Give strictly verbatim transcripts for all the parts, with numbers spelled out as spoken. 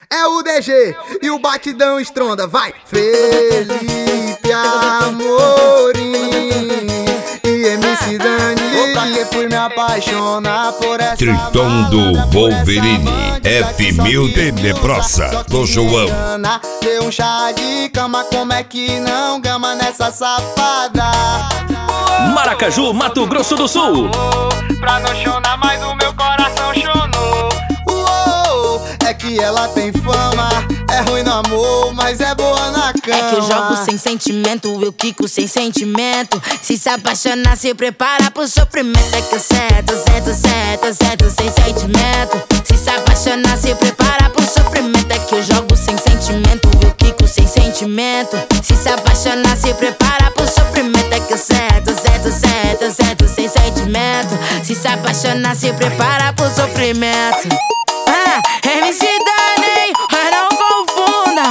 É o D G e o batidão estronda, vai! Felipe Amorim e M C Dani. Vou pra que fui me apaixonar por essa Triton do Wolverine, F mil de Leprosa, do João. Deu um chá de cama, como é que não gama nessa safada? Maracaju, Mato Grosso do Sul. Pra não chorar mais o meu coração chonou. Uou, é que ela tem fama, é ruim no amor, mas é boa na cama. É que eu jogo sem sentimento, eu quico sem sentimento. Se se apaixonar, se prepara pro sofrimento. É que eu certo, certo, certo, certo, sem sentimento. Se se apaixonar, se prepara pro sofrimento. É que eu jogo sem sentimento, eu quico sem sentimento. Se se apaixonar, se prepara pro sofrimento. É que eu certo, certo, certo, certo, sem sentimento. Se se apaixonar, se prepara pro sofrimento. Ah, M C Dani, mas não confunda.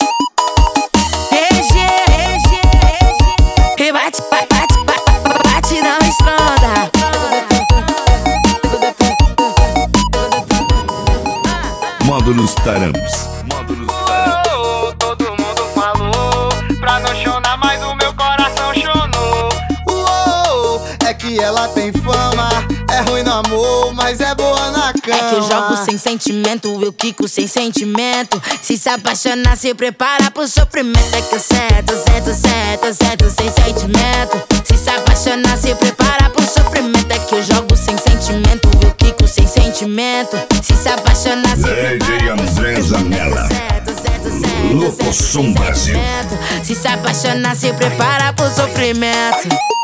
E G, E G, E G. E bate, bate, bate, bate, bate, não estronda. Módulos Taramps. Oh, todo mundo falou, pra não chorar mais o meu coração chonou. Uou, é que ela tem fama, é ruim no amor, mas é boa na cama. É que eu jogo sem sentimento, eu quico sem sentimento. Se se apaixonar, se prepara pro sofrimento. É que eu certo, certo, certo, certo, sem sentimento. Se se apaixonar, se prepara pro sofrimento. É que eu jogo sem sentimento, eu quico sem sentimento. Se se apaixonar, se D J prepara pro André sofrimento. Zanella. Certo, certo, certo, Louco certo, Som sem Brasil. sentimento. Se se apaixonar, se prepara pro sofrimento.